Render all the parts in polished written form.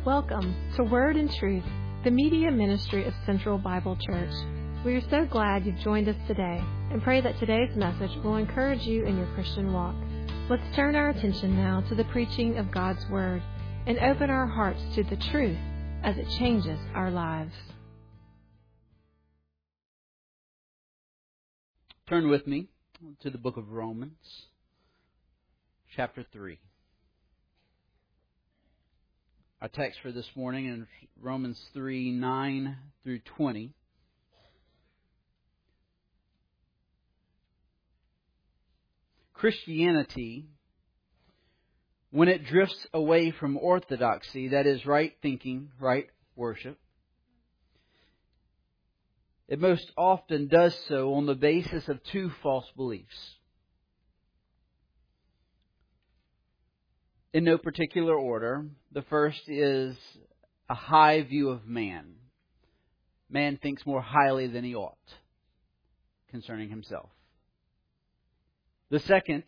Welcome to Word and Truth, the media ministry of Central Bible Church. We are so glad you've joined us today and pray that today's message will encourage you in your Christian walk. Let's turn our attention now to the preaching of God's Word and open our hearts to the truth as it changes our lives. Turn with me to the book of Romans, chapter 3. Our text for this morning is Romans 3, 9 through 20. Christianity, when it drifts away from orthodoxy, that is right thinking, right worship, it most often does so on the basis of two false beliefs. In no particular order, the first is a high view of man. Man thinks more highly than he ought concerning himself. The second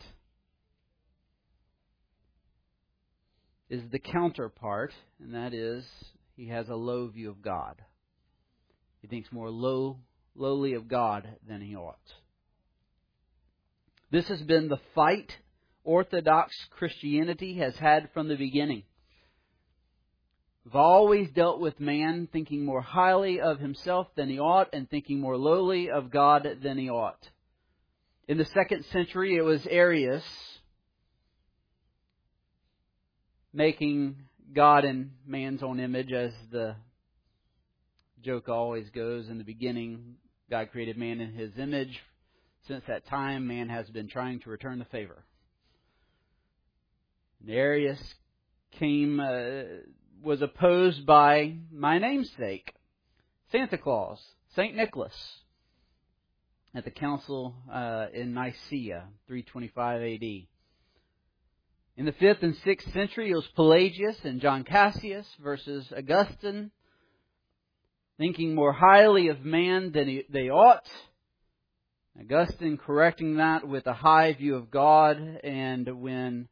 is the counterpart, and that is he has a low view of God. He thinks more lowly of God than he ought. This has been the fight Orthodox Christianity has had from the beginning. We've always dealt with man thinking more highly of himself than he ought and thinking more lowly of God than he ought. In the 2nd century, it was Arius making God in man's own image, as the joke always goes. In the beginning, God created man in His image. Since that time, man has been trying to return the favor. And Arius was opposed by my namesake, Santa Claus, St. Nicholas, at the council in Nicaea, 325 AD. In the 5th and 6th century, it was Pelagius and John Cassius versus Augustine, thinking more highly of man than they ought. Augustine correcting that with a high view of God, and when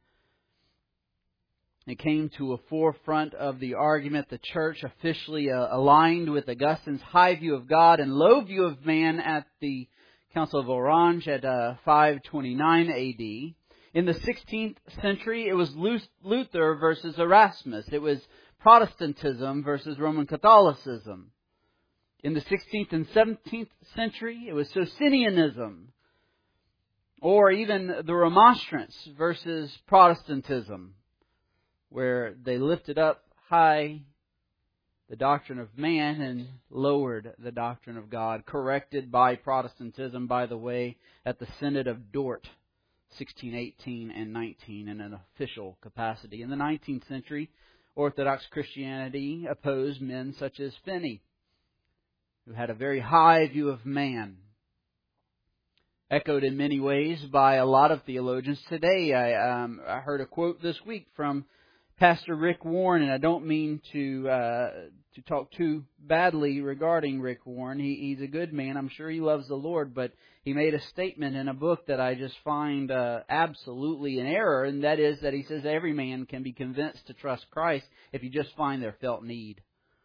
it came to a forefront of the argument, the church officially aligned with Augustine's high view of God and low view of man at the Council of Orange at 529 AD. In the 16th century, it was Luther versus Erasmus. It was Protestantism versus Roman Catholicism. In the 16th and 17th century, it was Socinianism, or even the Remonstrants versus Protestantism, where they lifted up high the doctrine of man and lowered the doctrine of God, corrected by Protestantism, by the way, at the Synod of Dort, 1618 and 19, in an official capacity. In the 19th century, Orthodox Christianity opposed men such as Finney, who had a very high view of man, echoed in many ways by a lot of theologians today. I heard a quote this week from Pastor Rick Warren, and I don't mean to talk too badly regarding Rick Warren. He's a good man. I'm sure he loves the Lord, but he made a statement in a book that I just find absolutely in error, and that is that he says every man can be convinced to trust Christ if you just find their felt need.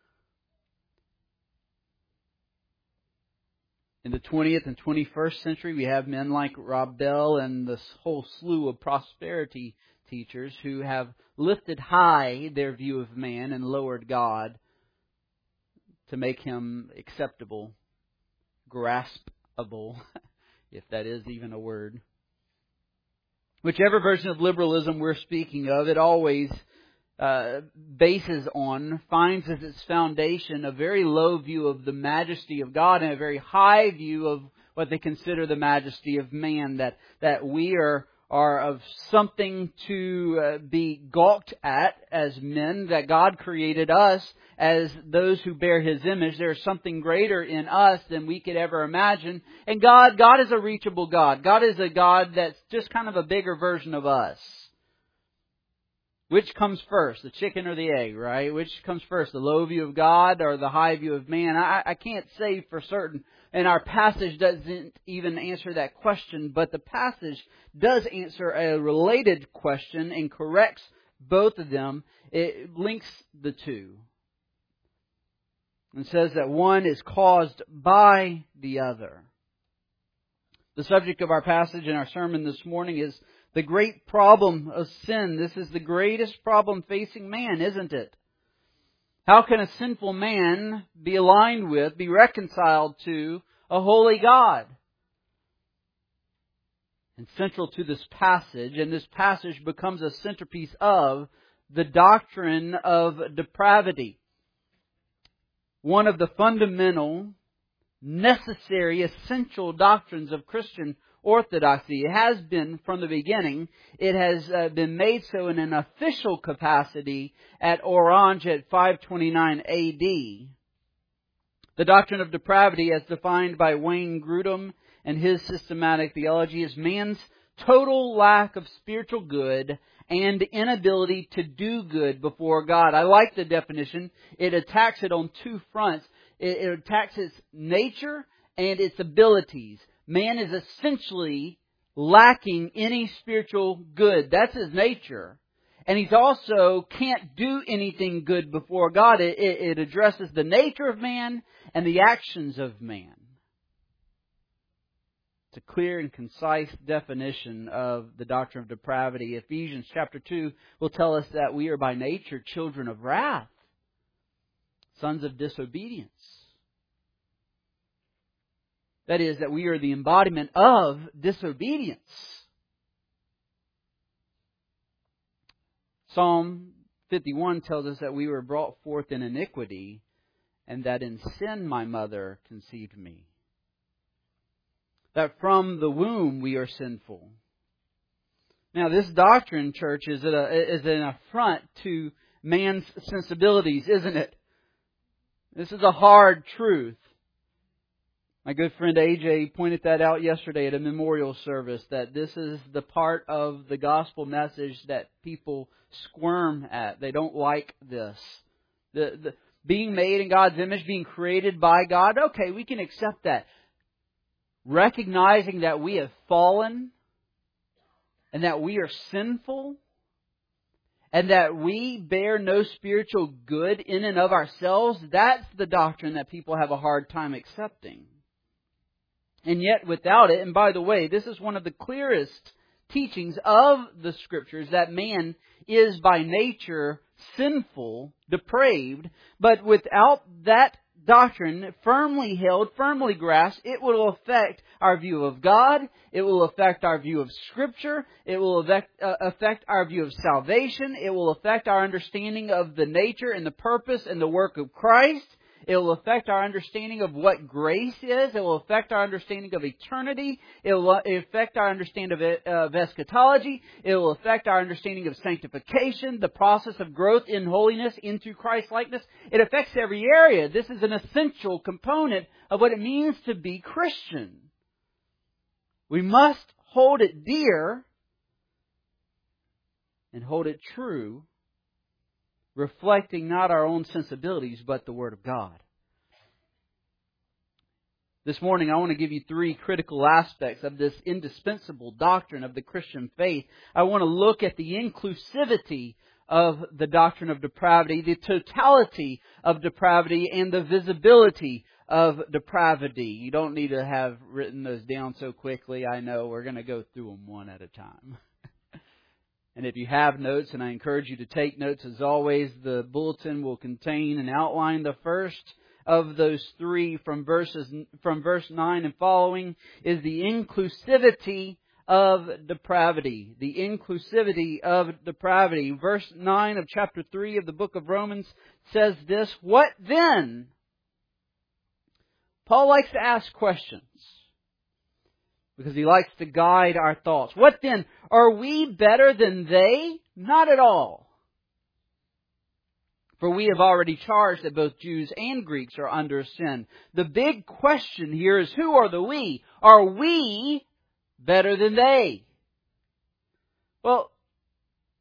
In the 20th and 21st century, we have men like Rob Bell and this whole slew of prosperity teachers who have lifted high their view of man and lowered God to make Him acceptable, graspable, if that is even a word. Whichever version of liberalism we're speaking of, it always finds as its foundation a very low view of the majesty of God and a very high view of what they consider the majesty of man, that we are of something to be gawked at as men, that God created us as those who bear His image. There is something greater in us than we could ever imagine. And God is a reachable God. God is a God that's just kind of a bigger version of us. Which comes first, the chicken or the egg, right? Which comes first, the low view of God or the high view of man? I can't say for certain. And our passage doesn't even answer that question, but the passage does answer a related question and corrects both of them it links the two and says that one is caused by the other. The subject of our passage in our sermon this morning is the great problem of sin. This is the greatest problem facing man, isn't it? How can a sinful man be aligned with, be reconciled to a holy God? And central to this passage, and this passage becomes a centerpiece of the doctrine of depravity. One of the fundamental, necessary, essential doctrines of Christian orthodoxy. It has been from the beginning. It has been made so in an official capacity at Orange at 529 AD. The doctrine of depravity, as defined by Wayne Grudem and his systematic theology, is man's total lack of spiritual good and inability to do good before God. I like the definition. It attacks it on two fronts. It attacks its nature and its abilities. Man is essentially lacking any spiritual good. That's his nature. And he's also can't do anything good before God. It addresses the nature of man and the actions of man. It's a clear and concise definition of the doctrine of depravity. Ephesians chapter 2 will tell us that we are by nature children of wrath, sons of disobedience. That is, that we are the embodiment of disobedience. Psalm 51 tells us that we were brought forth in iniquity, and that in sin my mother conceived me. That from the womb we are sinful. Now, this doctrine, church, is an affront to man's sensibilities, isn't it? This is a hard truth. My good friend AJ pointed that out yesterday at a memorial service, that this is the part of the gospel message that people squirm at. They don't like this. The being made in God's image, being created by God, okay, we can accept that. Recognizing that we have fallen and that we are sinful and that we bear no spiritual good in and of ourselves, that's the doctrine that people have a hard time accepting. And yet without it, and by the way, this is one of the clearest teachings of the Scriptures, that man is by nature sinful, depraved, but without that doctrine firmly held, firmly grasped, it will affect our view of God, it will affect our view of Scripture, it will affect our view of salvation, it will affect our understanding of the nature and the purpose and the work of Christ. It will affect our understanding of what grace is. It will affect our understanding of eternity. It will affect our understanding of eschatology. It will affect our understanding of sanctification, the process of growth in holiness into Christ-likeness. It affects every area. This is an essential component of what it means to be Christian. We must hold it dear and hold it true, reflecting not our own sensibilities, but the Word of God. This morning, I want to give you three critical aspects of this indispensable doctrine of the Christian faith. I want to look at the inclusivity of the doctrine of depravity, the totality of depravity, and the visibility of depravity. You don't need to have written those down so quickly. I know we're going to go through them one at a time. And if you have notes, and I encourage you to take notes, as always, the bulletin will contain and outline the first of those three from verse 9 and following is the inclusivity of depravity. The inclusivity of depravity. Verse 9 of chapter 3 of the book of Romans says this: "What then?" Paul likes to ask questions, because he likes to guide our thoughts. What then? Are we better than they? Not at all. For we have already charged that both Jews and Greeks are under sin. The big question here is, who are the we? Are we better than they? Well,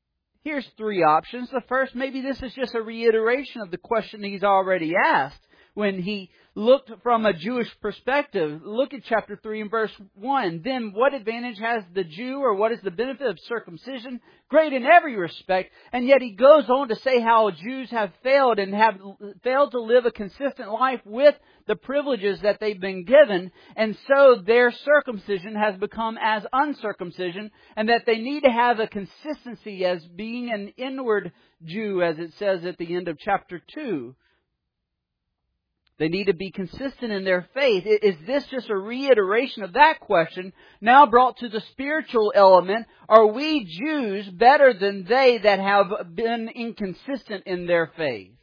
here's three options. The first, maybe this is just a reiteration of the question he's already asked. when he looked from a Jewish perspective. Look at chapter 3 and verse 1. Then what advantage has the Jew, or what is the benefit of circumcision? Great in every respect. And yet he goes on to say how Jews have failed and have failed to live a consistent life with the privileges that they've been given. And so their circumcision has become as uncircumcision, and that they need to have a consistency as being an inward Jew, as it says at the end of chapter 2. They need to be consistent in their faith. Is this just a reiteration of that question, now brought to the spiritual element? Are we Jews better than they that have been inconsistent in their faith?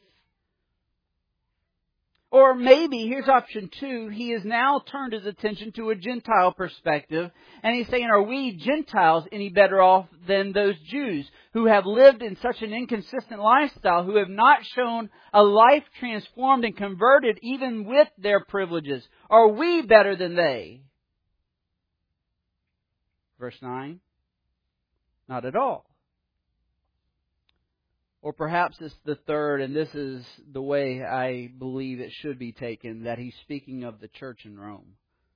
Or maybe, here's option 2, he has now turned his attention to a Gentile perspective, and he's saying, are we Gentiles any better off than those Jews who have lived in such an inconsistent lifestyle, who have not shown a life transformed and converted even with their privileges? Are we better than they? Verse 9, not at all. Or perhaps it's the third, and this is the way I believe it should be taken, that he's speaking of the church in Rome.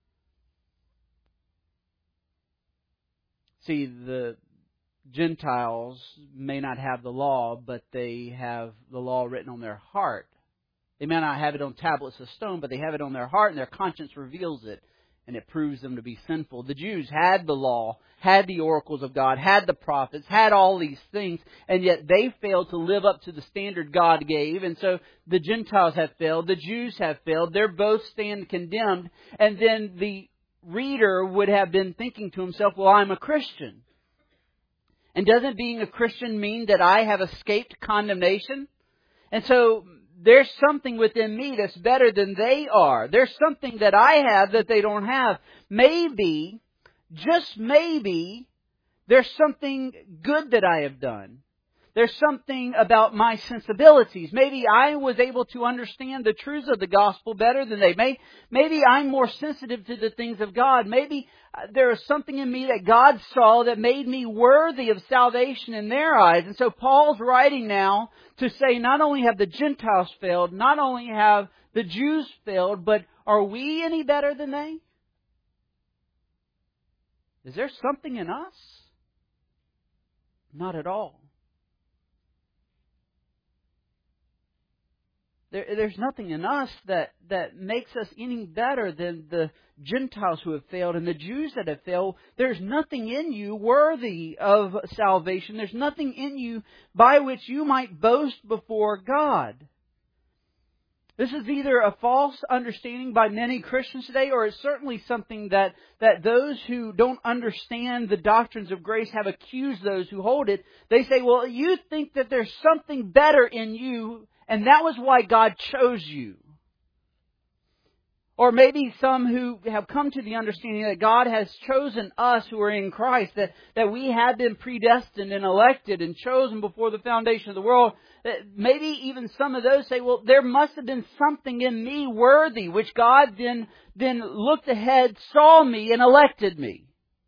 See, the Gentiles may not have the law, but they have the law written on their heart. They may not have it on tablets of stone, but they have it on their heart, and their conscience reveals it, and it proves them to be sinful. The Jews had the law, had the oracles of God, had the prophets, had all these things, and yet they failed to live up to the standard God gave. And so the Gentiles have failed, the Jews have failed, they're both stand condemned. And then the reader would have been thinking to himself, well, I'm a Christian. And doesn't being a Christian mean that I have escaped condemnation? And so there's something within me that's better than they are. There's something that I have that they don't have. Maybe, just maybe, there's something good that I have done. There's something about my sensibilities. Maybe I was able to understand the truths of the gospel better than they. Maybe I'm more sensitive to the things of God. Maybe there is something in me that God saw that made me worthy of salvation in their eyes. And so Paul's writing now to say not only have the Gentiles failed, not only have the Jews failed, but are we any better than they? Is there something in us? Not at all. There's nothing in us that makes us any better than the Gentiles who have failed and the Jews that have failed. There's nothing in you worthy of salvation. There's nothing in you by which you might boast before God. This is either a false understanding by many Christians today, or it's certainly something that those who don't understand the doctrines of grace have accused those who hold it. They say, well, you think that there's something better in you, and that was why God chose you. Or maybe some who have come to the understanding that God has chosen us who are in Christ, that we have been predestined and elected and chosen before the foundation of the world. Maybe even some of those say, well, there must have been something in me worthy, which God then looked ahead, saw me, and elected me.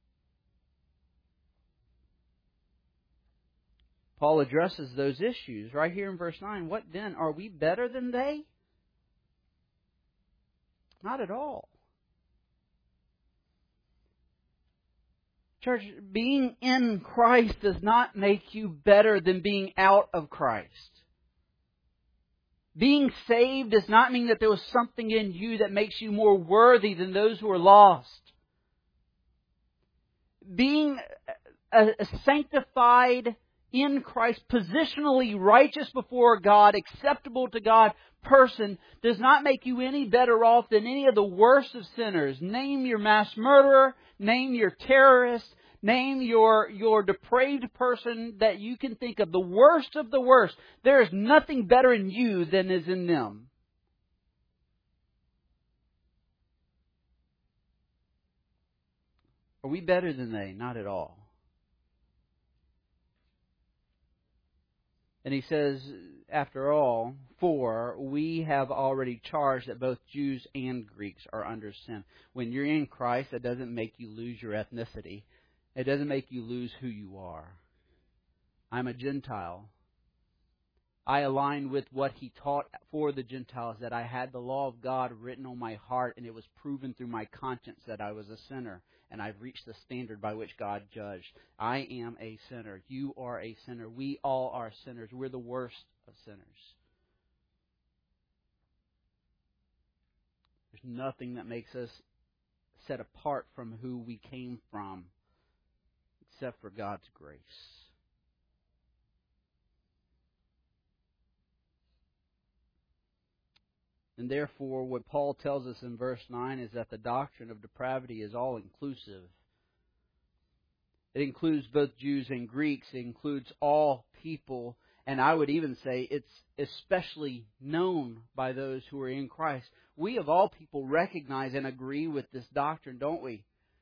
Paul addresses those issues right here in verse 9. What then? Are we better than they? Not at all. Church, being in Christ does not make you better than being out of Christ. Being saved does not mean that there was something in you that makes you more worthy than those who are lost. Being a sanctified in Christ, positionally righteous before God, acceptable to God person, does not make you any better off than any of the worst of sinners. Name your mass murderer, name your terrorist, name your depraved person that you can think of. The worst of the worst. There is nothing better in you than is in them. Are we better than they? Not at all. And he says, after all, for we have already charged that both Jews and Greeks are under sin. When you're in Christ, that doesn't make you lose your ethnicity. It doesn't make you lose who you are. I'm a Gentile. I aligned with what He taught for the Gentiles, that I had the law of God written on my heart, and it was proven through my conscience that I was a sinner, and I've reached the standard by which God judged. I am a sinner. You are a sinner. We all are sinners. We're the worst of sinners. There's nothing that makes us set apart from who we came from except for God's grace. And therefore, what Paul tells us in verse 9 is that the doctrine of depravity is all-inclusive. It includes both Jews and Greeks. It includes all people. And I would even say it's especially known by those who are in Christ. We, of all people, recognize and agree with this doctrine, don't we?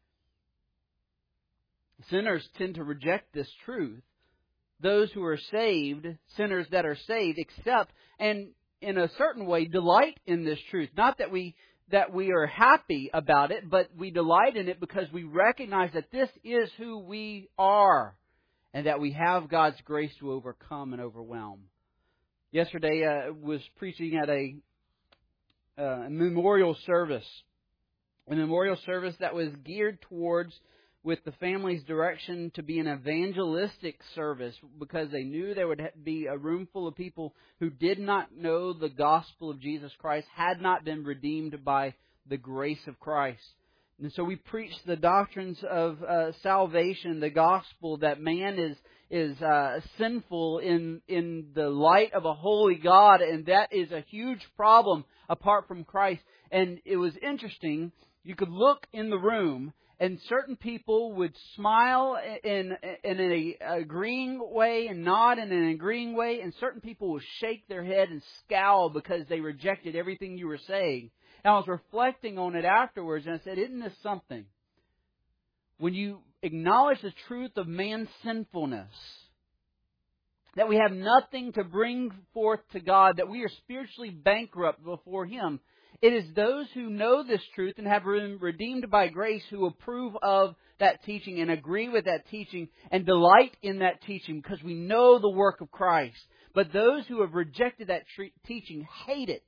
Sinners tend to reject this truth. Those who are saved, sinners that are saved, accept and in a certain way delight in this truth. Not that we are happy about it, but we delight in it because we recognize that this is who we are and that we have God's grace to overcome and overwhelm. Yesterday I was preaching at a memorial service. A memorial service that was geared towards, with the family's direction, to be an evangelistic service because they knew there would be a room full of people who did not know the gospel of Jesus Christ, had not been redeemed by the grace of Christ. And so we preached the doctrines of salvation, the gospel, that man is sinful in the light of a holy God, and that is a huge problem apart from Christ. And it was interesting. You could look in the room, and certain people would smile in an agreeing way and nod in an agreeing way, and certain people would shake their head and scowl because they rejected everything you were saying. And I was reflecting on it afterwards, and I said, isn't this something? When you acknowledge the truth of man's sinfulness, that we have nothing to bring forth to God, that we are spiritually bankrupt before Him, it is those who know this truth and have been redeemed by grace who approve of that teaching and agree with that teaching and delight in that teaching because we know the work of Christ. But those who have rejected that teaching hate it.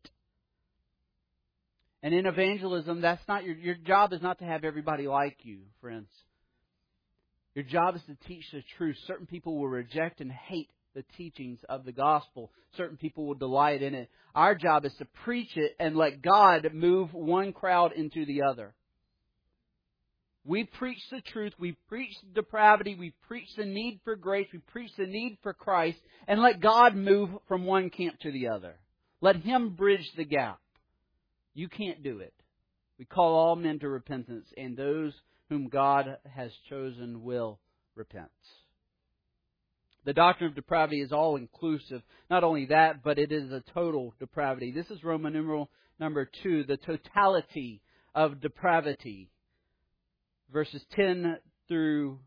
And in evangelism, that's not your job is not to have everybody like you, friends. Your job is to teach the truth. Certain people will reject and hate the teachings of the gospel. Certain people will delight in it. Our job is to preach it and let God move one crowd into the other. We preach the truth. We preach depravity. We preach the need for grace. We preach the need for Christ. And let God move from one camp to the other. Let Him bridge the gap. You can't do it. We call all men to repentance, and those whom God has chosen will repent. The doctrine of depravity is all-inclusive. Not only that, but it is a total depravity. This is Roman numeral number 2, the totality of depravity. Verses 10 through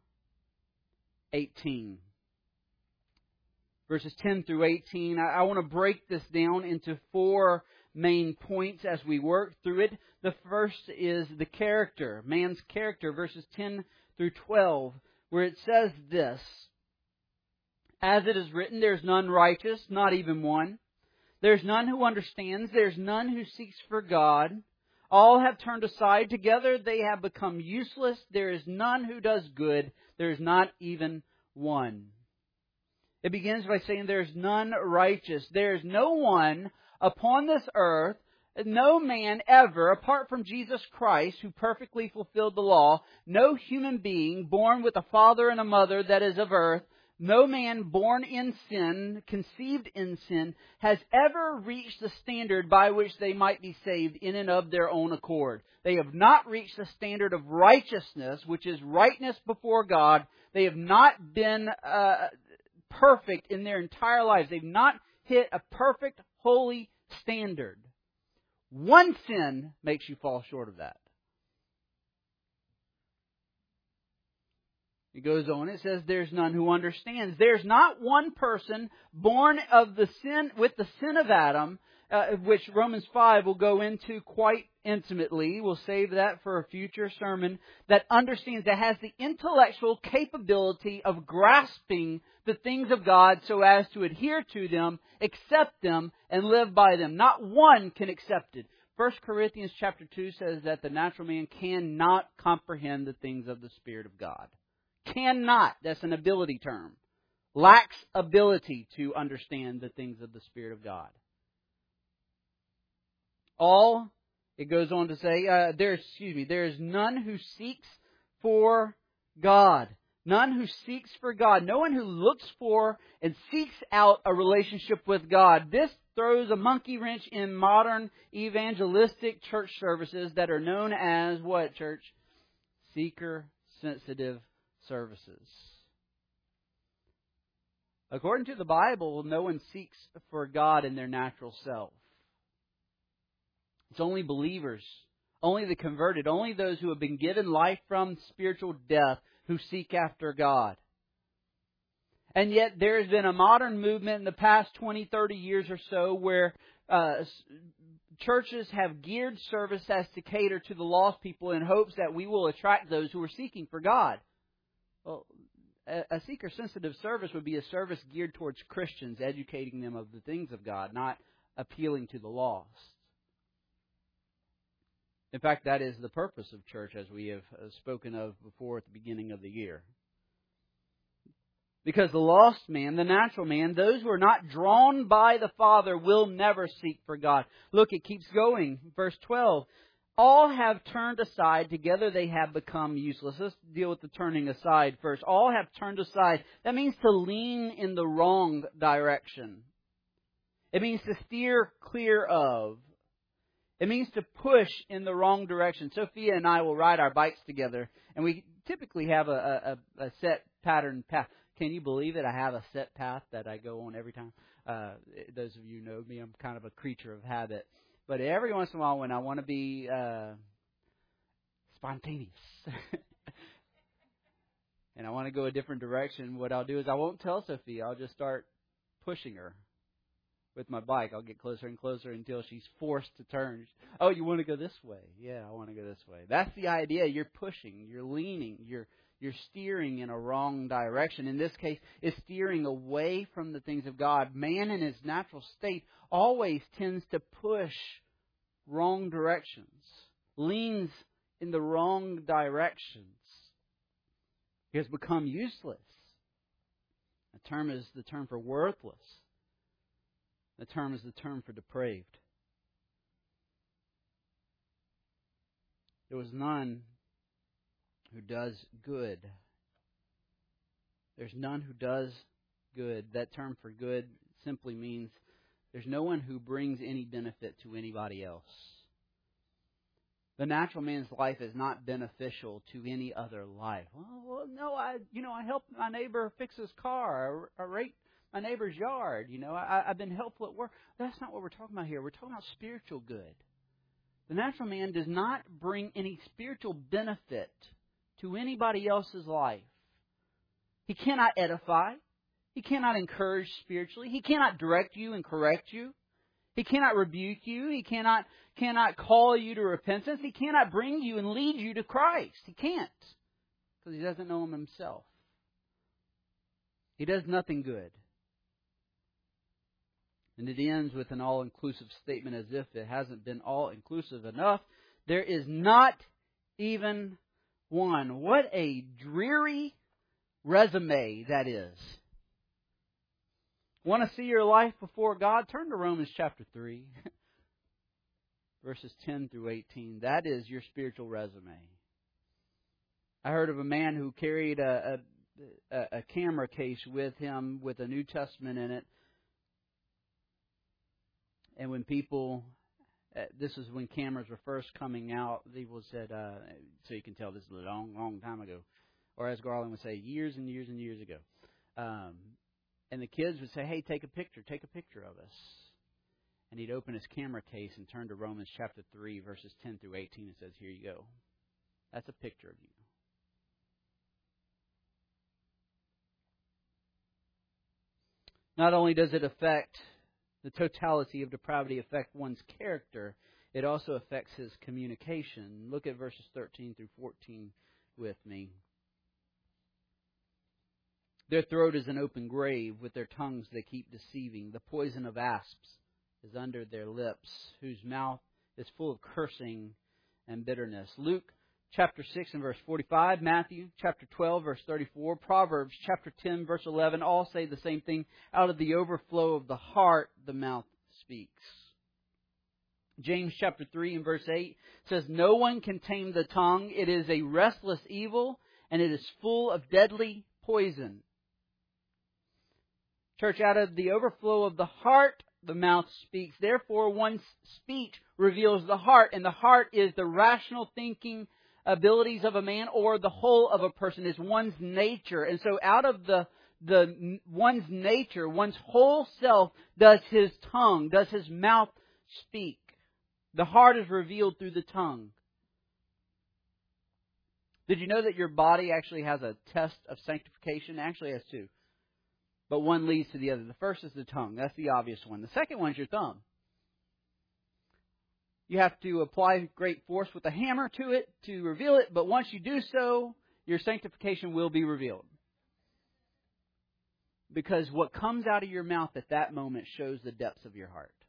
18. Verses 10 through 18. I want to break this down into 4 main points as we work through it. The first is the character, man's character, verses 10 through 12, where it says this: As it is written, there is none righteous, not even one. There is none who understands. There is none who seeks for God. All have turned aside. Together they have become useless. There is none who does good. There is not even one. It begins by saying there is none righteous. There is no one upon this earth, no man ever, apart from Jesus Christ, who perfectly fulfilled the law, no human being born with a father and a mother that is of earth, no man born in sin, conceived in sin, has ever reached the standard by which they might be saved in and of their own accord. They have not reached the standard of righteousness, which is rightness before God. They have not been perfect in their entire lives. They've not hit a perfect, holy standard. One sin makes you fall short of that. It goes on, it says, there's none who understands. There's not one person born of the sin, with the sin of Adam, which Romans 5 will go into quite intimately. We'll save that for a future sermon. That understands, that has the intellectual capability of grasping the things of God so as to adhere to them, accept them, and live by them. Not one can accept it. 1 Corinthians chapter 2 says that the natural man cannot comprehend the things of the Spirit of God. Cannot. That's an ability term. Lacks ability to understand the things of the Spirit of God. It goes on to say, there is none who seeks for God. None who seeks for God. No one who looks for and seeks out a relationship with God. This throws a monkey wrench in modern evangelistic church services that are known as what, church? Seeker-sensitive services. According to the Bible, no one seeks for God in their natural self. It's only believers, only the converted, only those who have been given life from spiritual death who seek after God. And yet there has been a modern movement in the past 20, 30 years or so where churches have geared service as to cater to the lost people in hopes that we will attract those who are seeking for God. Well, a seeker-sensitive service would be a service geared towards Christians, educating them of the things of God, not appealing to the lost. In fact, that is the purpose of church, as we have spoken of before at the beginning of the year. Because the lost man, the natural man, those who are not drawn by the Father will never seek for God. Look, it keeps going. Verse 12. All have turned aside. Together they have become useless. Let's deal with the turning aside first. All have turned aside. That means to lean in the wrong direction. It means to steer clear of. It means to push in the wrong direction. Sophia and I will ride our bikes together, and we typically have a set pattern path. Can you believe it? I have a set path that I go on every time. Those of you who know me, I'm kind of a creature of habit. But every once in a while when I want to be spontaneous and I want to go a different direction, what I'll do is I won't tell Sophia. I'll just start pushing her with my bike. I'll get closer and closer until she's forced to turn. Oh, you want to go this way? Yeah, I want to go this way. That's the idea. You're pushing. You're leaning. You're steering in a wrong direction. In this case, it's steering away from the things of God. Man in his natural state always tends to push wrong directions, leans in the wrong directions. He has become useless. The term is the term for worthless. The term is the term for depraved. There was none who does good. There's none who does good. That term for good simply means there's no one who brings any benefit to anybody else. The natural man's life is not beneficial to any other life. Well, no, I helped my neighbor fix his car. I raked my neighbor's yard. I've been helpful at work. That's not what we're talking about here. We're talking about spiritual good. The natural man does not bring any spiritual benefit to anybody else's life. He cannot edify. He cannot encourage spiritually. He cannot direct you and correct you. He cannot rebuke you. He cannot call you to repentance. He cannot bring you and lead you to Christ. He can't, because he doesn't know Him himself. He does nothing good. And it ends with an all-inclusive statement, as if it hasn't been all-inclusive enough. There is not even one. What a dreary resume that is. Want to see your life before God? Turn to Romans chapter 3, verses 10 through 18. That is your spiritual resume. I heard of a man who carried a camera case with him with a New Testament in it. And when people, this is when cameras were first coming out, people said, so you can tell this is a long, long time ago. Or as Garland would say, years and years and years ago. And the kids would say, hey, take a picture of us. And he'd open his camera case and turn to Romans chapter 3, verses 10 through 18, and says, here you go. That's a picture of you. Not only does it affect the totality of depravity affect one's character, it also affects his communication. Look at verses 13 through 14 with me. Their throat is an open grave. With their tongues they keep deceiving. The poison of asps is under their lips, whose mouth is full of cursing and bitterness. Luke chapter 6 and verse 45, Matthew chapter 12 verse 34, Proverbs chapter 10 verse 11 all say the same thing. Out of the overflow of the heart, the mouth speaks. James chapter 3 and verse 8 says, no one can tame the tongue. It is a restless evil, and it is full of deadly poison. Church, out of the overflow of the heart, the mouth speaks. Therefore, one's speech reveals the heart, and the heart is the rational thinking abilities of a man, or the whole of a person, is one's nature. And so out of the one's nature, one's whole self, does his tongue, does his mouth speak. The heart is revealed through the tongue. Did you know that your body actually has a test of sanctification? It actually has two. But one leads to the other. The first is the tongue. That's the obvious one. The second one is your thumb. You have to apply great force with a hammer to it to reveal it. But once you do so, your sanctification will be revealed. Because what comes out of your mouth at that moment shows the depths of your heart.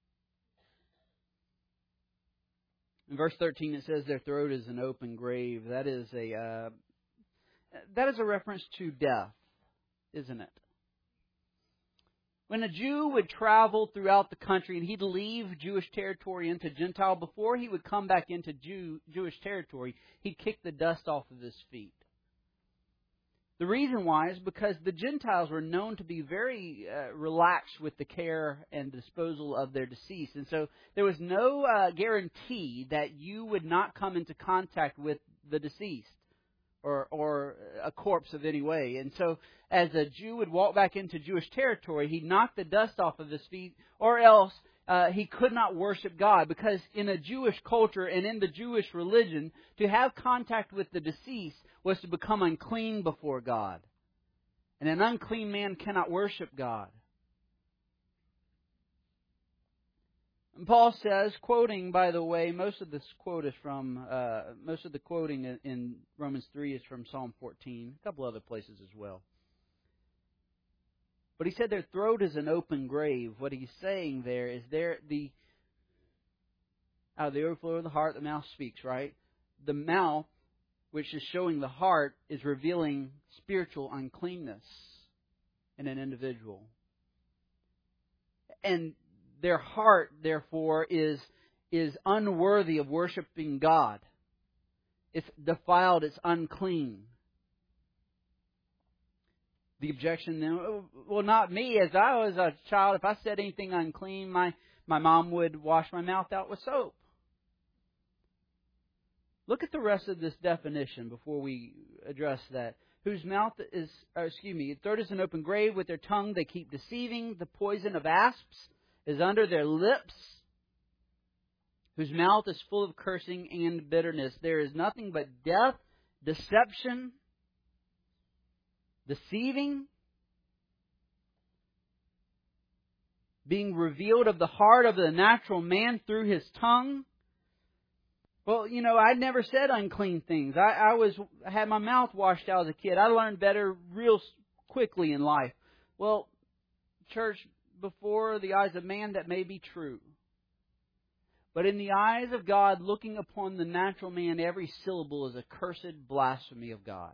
In verse 13 it says their throat is an open grave. That is a reference to death, isn't it? When a Jew would travel throughout the country and he'd leave Jewish territory into Gentile, before he would come back into Jewish territory, he'd kick the dust off of his feet. The reason why is because the Gentiles were known to be very relaxed with the care and disposal of their deceased. And so there was no guarantee that you would not come into contact with the deceased or a corpse of any way. And so as a Jew would walk back into Jewish territory, he'd knock the dust off of his feet, or else he could not worship God. Because in a Jewish culture and in the Jewish religion, to have contact with the deceased was to become unclean before God. And an unclean man cannot worship God. And Paul says, quoting, by the way, most of the quoting in Romans 3 is from Psalm 14, a couple other places as well. But he said their throat is an open grave. What he's saying there is out of the overflow of the heart, the mouth speaks, right? The mouth, which is showing the heart, is revealing spiritual uncleanness in an individual. And their heart, therefore, is unworthy of worshiping God. It's defiled, it's unclean. The objection then, well, not me. As I was a child, if I said anything unclean, my mom would wash my mouth out with soap. Look at the rest of this definition before we address that. Whose mouth is, throat is an open grave. With their tongue they keep deceiving. The poison of asps is under their lips. Whose mouth is full of cursing and bitterness. There is nothing but death, deception, deceiving, being revealed of the heart of the natural man through his tongue. Well, I never said unclean things. I had my mouth washed out as a kid. I learned better real quickly in life. Well, church, before the eyes of man, that may be true. But in the eyes of God, looking upon the natural man, every syllable is a cursed blasphemy of God.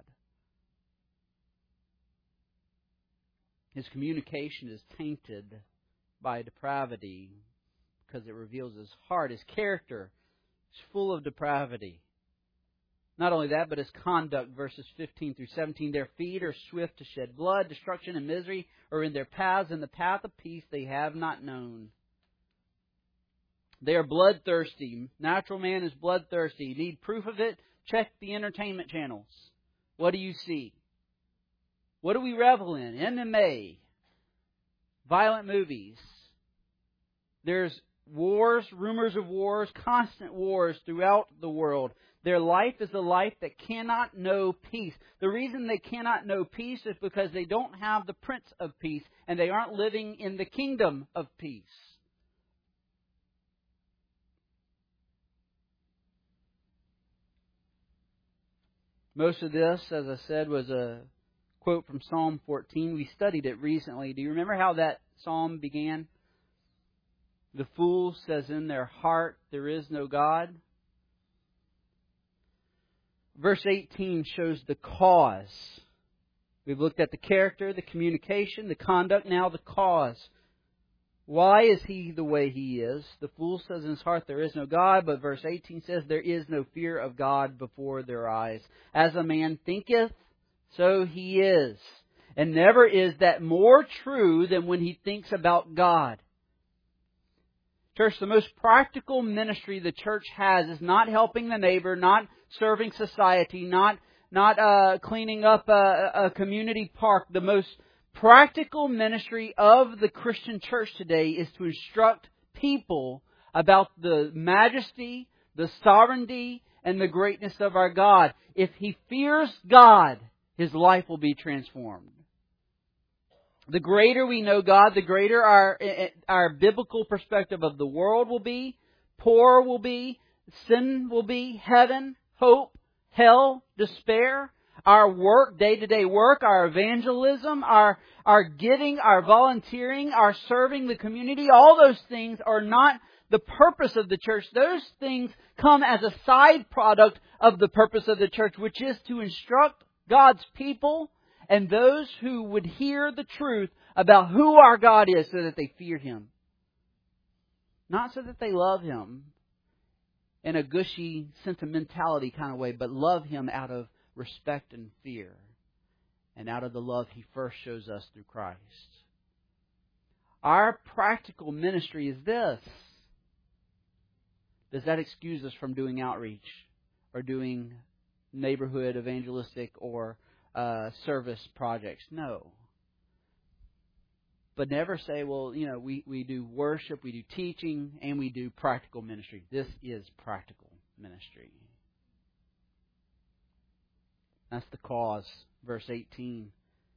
His communication is tainted by depravity because it reveals his heart, his character. Full of depravity. Not only that, but his conduct, verses 15 through 17. Their feet are swift to shed blood. Destruction and misery are in their paths, and the path of peace they have not known. They are bloodthirsty. Natural man is bloodthirsty. Need proof of it? Check the entertainment channels. What do you see? What do we revel in? MMA. Violent movies. There's wars, rumors of wars, constant wars throughout the world. Their life is a life that cannot know peace. The reason they cannot know peace is because they don't have the Prince of Peace, and they aren't living in the kingdom of peace. Most of this, as I said, was a quote from Psalm 14. We studied it recently. Do you remember how that psalm began? The fool says in their heart, there is no God. Verse 18 shows the cause. We've looked at the character, the communication, the conduct, now the cause. Why is he the way he is? The fool says in his heart, there is no God, but verse 18 says, there is no fear of God before their eyes. As a man thinketh, so he is. And never is that more true than when he thinks about God. Church, the most practical ministry the church has is not helping the neighbor, not serving society, not cleaning up a community park. The most practical ministry of the Christian church today is to instruct people about the majesty, the sovereignty, and the greatness of our God. If he fears God, his life will be transformed. The greater we know God, the greater our biblical perspective of the world will be, poor will be, sin will be, heaven, hope, hell, despair. Our work, day-to-day work, our evangelism, our giving, our volunteering, our serving the community, all those things are not the purpose of the church. Those things come as a side product of the purpose of the church, which is to instruct God's people and those who would hear the truth about who our God is so that they fear Him. Not so that they love Him in a gushy sentimentality kind of way, but love Him out of respect and fear, and out of the love He first shows us through Christ. Our practical ministry is this. Does that excuse us from doing outreach or doing neighborhood evangelistic or service projects? No. But never say, well, we do worship, we do teaching, and we do practical ministry. This is practical ministry. That's the cause. Verse 18.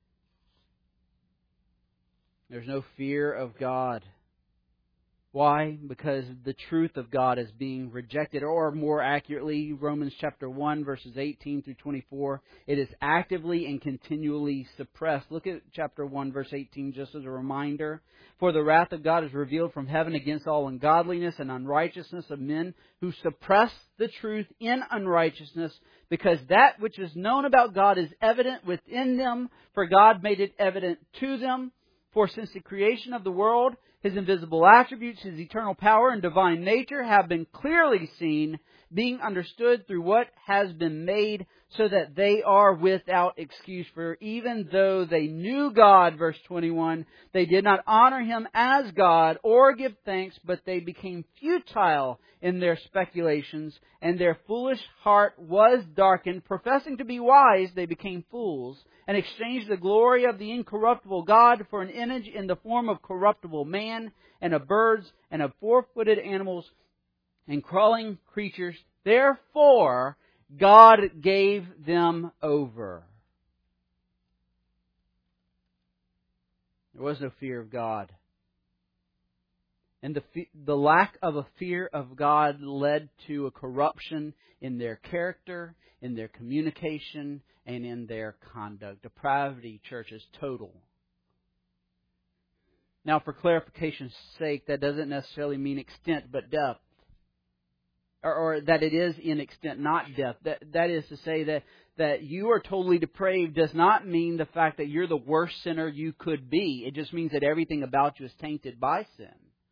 There's no fear of God. Why? Because the truth of God is being rejected, or more accurately, Romans chapter 1, verses 18 through 24, it is actively and continually suppressed. Look at chapter 1, verse 18, just as a reminder. For the wrath of God is revealed from heaven against all ungodliness and unrighteousness of men who suppress the truth in unrighteousness, because that which is known about God is evident within them, for God made it evident to them. For since the creation of the world, His invisible attributes, His eternal power and divine nature have been clearly seen, being understood through what has been made, so that they are without excuse. For even though they knew God, verse 21, they did not honor Him as God or give thanks, but they became futile in their speculations, and their foolish heart was darkened. Professing to be wise, they became fools, and exchanged the glory of the incorruptible God for an image in the form of corruptible man, and of birds, and of four-footed animals, and crawling creatures. Therefore, God gave them over. There was no fear of God. And the lack of a fear of God led to a corruption in their character, in their communication, and in their conduct. Depravity, church, is total. Now, for clarification's sake, that doesn't necessarily mean extent but depth. Or that it is in extent, not depth. That is to say that you are totally depraved does not mean the fact that you're the worst sinner you could be. It just means that everything about you is tainted by sin.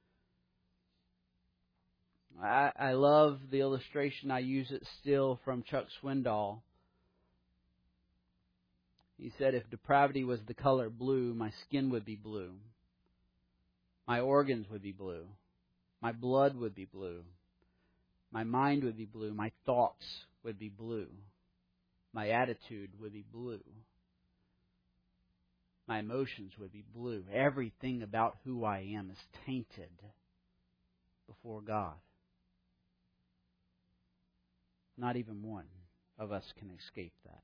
I love the illustration. I use it still from Chuck Swindoll. He said, if depravity was the color blue, my skin would be blue. My organs would be blue. My blood would be blue. My mind would be blue. My thoughts would be blue. My attitude would be blue. My emotions would be blue. Everything about who I am is tainted. before God. Not even one of us can escape that.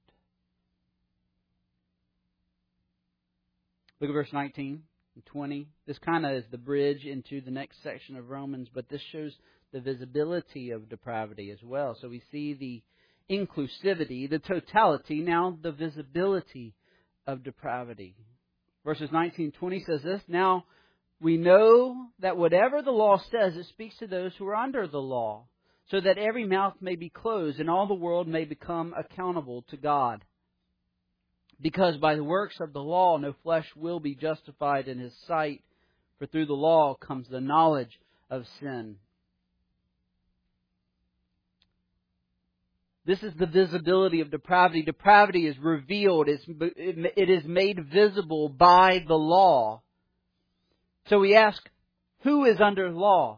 Look at verse 19 and 20. This kind of is the bridge into the next section of Romans, but this shows the visibility of depravity as well. So we see the inclusivity, the totality, now the visibility of depravity. Verses 19 and 20 says this, now we know that whatever the law says, it speaks to those who are under the law, so that every mouth may be closed and all the world may become accountable to God. Because by the works of the law no flesh will be justified in His sight, for through the law comes the knowledge of sin. This is the visibility of depravity. Depravity is revealed. It is made visible by the law. So we ask, who is under law?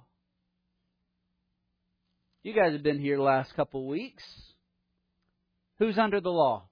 You guys have been here the last couple of weeks. Who's under the law?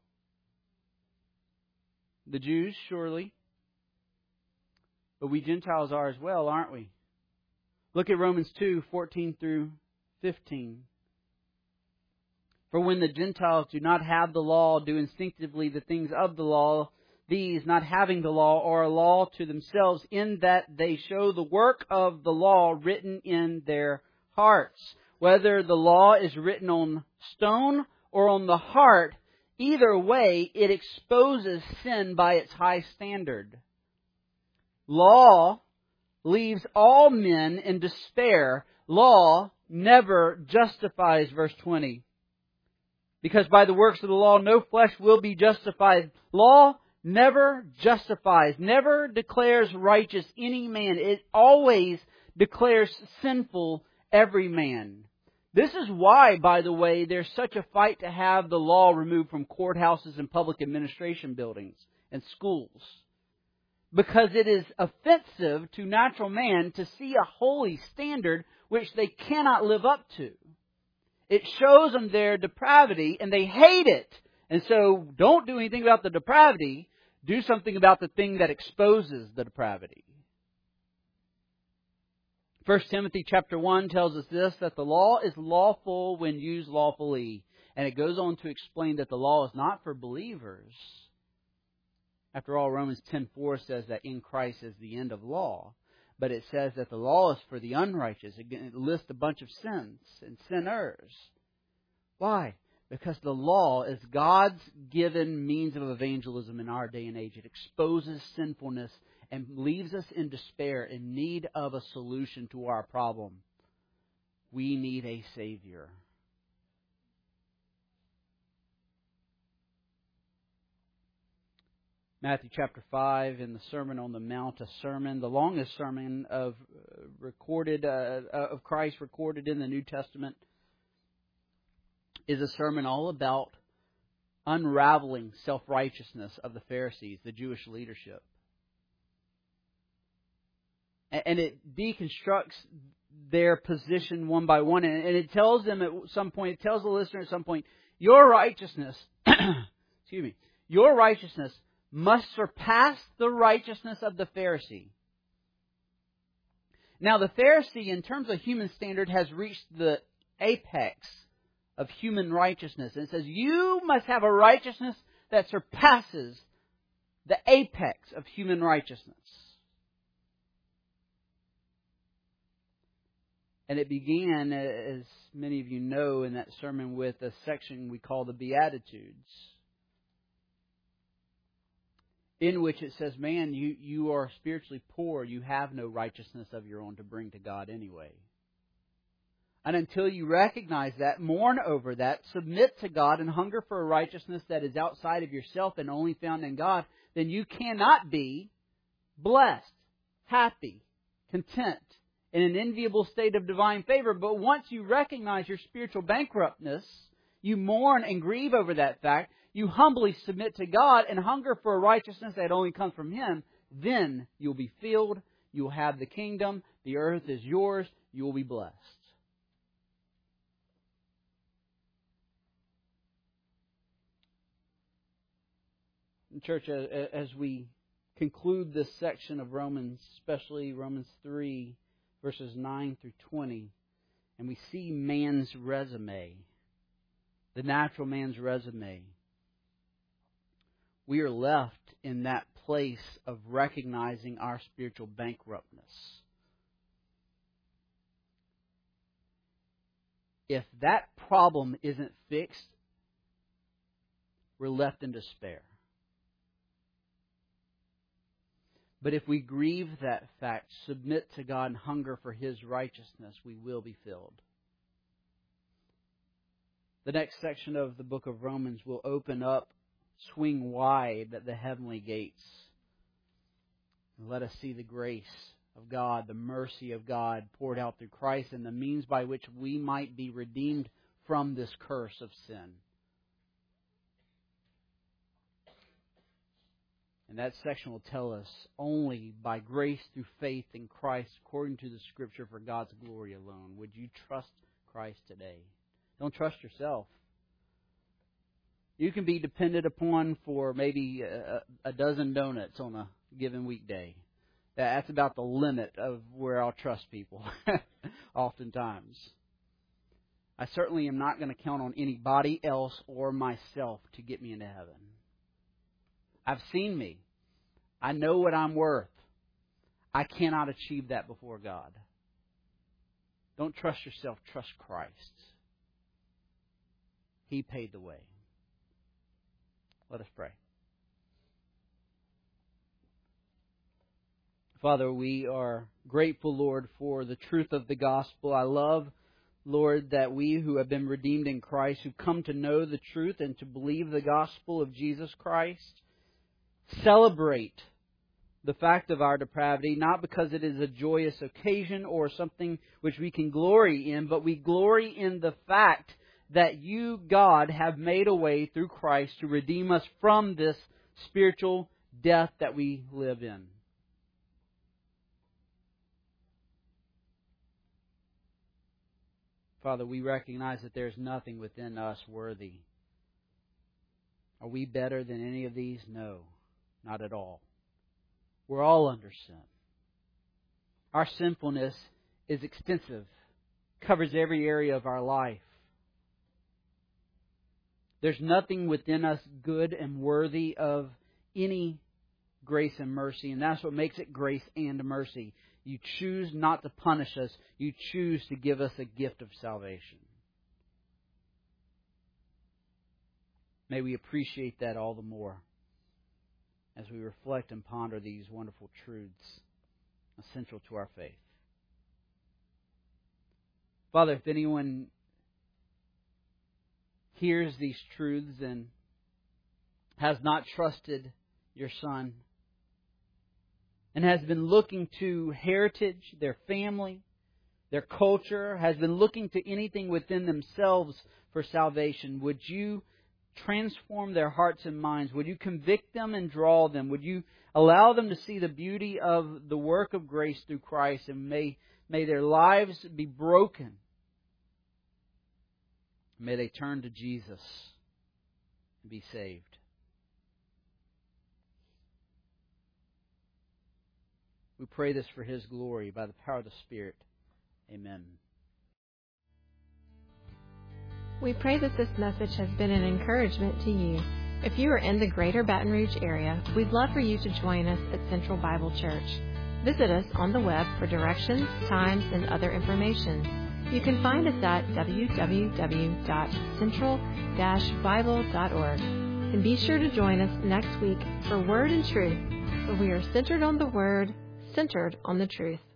The Jews, surely. But we Gentiles are as well, aren't we? Look at Romans 2:14 through 15. For when the Gentiles do not have the law, do instinctively the things of the law, these, not having the law, are a law to themselves, in that they show the work of the law written in their hearts. Whether the law is written on stone or on the heart, either way, it exposes sin by its high standard. Law leaves all men in despair. Law never justifies, verse 20. Because by the works of the law, no flesh will be justified. Law never justifies, never declares righteous any man. It always declares sinful every man. This is why, by the way, there's such a fight to have the law removed from courthouses and public administration buildings and schools. Because it is offensive to natural man to see a holy standard which they cannot live up to. It shows them their depravity and they hate it. And so don't do anything about the depravity. Do something about the thing that exposes the depravity. 1 Timothy chapter 1 tells us this, that the law is lawful when used lawfully. And it goes on to explain that the law is not for believers. After all, Romans 10:4 says that in Christ is the end of law. But it says that the law is for the unrighteous. It lists a bunch of sins and sinners. Why? Because the law is God's given means of evangelism in our day and age. It exposes sinfulness and leaves us in despair, in need of a solution to our problem. We need a Savior. Matthew chapter 5 in the Sermon on the Mount, a sermon, the longest sermon of Christ recorded in the New Testament, is a sermon all about unraveling self-righteousness of the Pharisees, the Jewish leadership. And it deconstructs their position one by one. And it tells them at some point, it tells the listener at some point, your righteousness, your righteousness must surpass the righteousness of the Pharisee. Now, the Pharisee, in terms of human standard, has reached the apex of human righteousness. And it says, you must have a righteousness that surpasses the apex of human righteousness. And it began, as many of you know, in that sermon with a section we call the Beatitudes, in which it says, man, you are spiritually poor. You have no righteousness of your own to bring to God anyway. And until you recognize that, mourn over that, submit to God, and hunger for a righteousness that is outside of yourself and only found in God, then you cannot be blessed, happy, content, in an enviable state of divine favor. But once you recognize your spiritual bankruptness, you mourn and grieve over that fact, you humbly submit to God and hunger for a righteousness that only comes from Him, then you'll be filled, you'll have the kingdom, the earth is yours, you will be blessed. Church, as we conclude this section of Romans, especially Romans 3, verses 9 through 20, and we see man's resume, the natural man's resume, we are left in that place of recognizing our spiritual bankruptness. If that problem isn't fixed, we're left in despair. But if we grieve that fact, submit to God and hunger for His righteousness, we will be filled. The next section of the book of Romans will open up, swing wide at the heavenly gates. And let us see the grace of God, the mercy of God poured out through Christ, and the means by which we might be redeemed from this curse of sin. And that section will tell us only by grace through faith in Christ, according to the Scripture, for God's glory alone. Would you trust Christ today? Don't trust yourself. You can be depended upon for maybe a dozen donuts on a given weekday. That's about the limit of where I'll trust people, oftentimes. I certainly am not going to count on anybody else or myself to get me into heaven. I've seen me. I know what I'm worth. I cannot achieve that before God. Don't trust yourself. Trust Christ. He paid the way. Let us pray. Father, we are grateful, Lord, for the truth of the gospel. I love, Lord, that we who have been redeemed in Christ, who come to know the truth and to believe the gospel of Jesus Christ, celebrate the fact of our depravity, not because it is a joyous occasion or something which we can glory in, but we glory in the fact that you, God, have made a way through Christ to redeem us from this spiritual death that we live in. Father, we recognize that there's nothing within us worthy. Are we better than any of these? No, not at all. We're all under sin. Our sinfulness is extensive, covers every area of our life. There's nothing within us good and worthy of any grace and mercy, and that's what makes it grace and mercy. You choose not to punish us. You choose to give us a gift of salvation. May we appreciate that all the more as we reflect and ponder these wonderful truths essential to our faith. Father, if anyone hears these truths and has not trusted your Son, and has been looking to heritage, their family, their culture, has been looking to anything within themselves for salvation, would you transform their hearts and minds? Would you convict them and draw them? Would you allow them to see the beauty of the work of grace through Christ, and may their lives be broken? May they turn to Jesus and be saved. We pray this for His glory by the power of the Spirit. Amen. We pray that this message has been an encouragement to you. If you are in the greater Baton Rouge area, we'd love for you to join us at Central Bible Church. Visit us on the web for directions, times, and other information. You can find us at www.central-bible.org. And be sure to join us next week for Word and Truth, where we are centered on the Word, centered on the truth.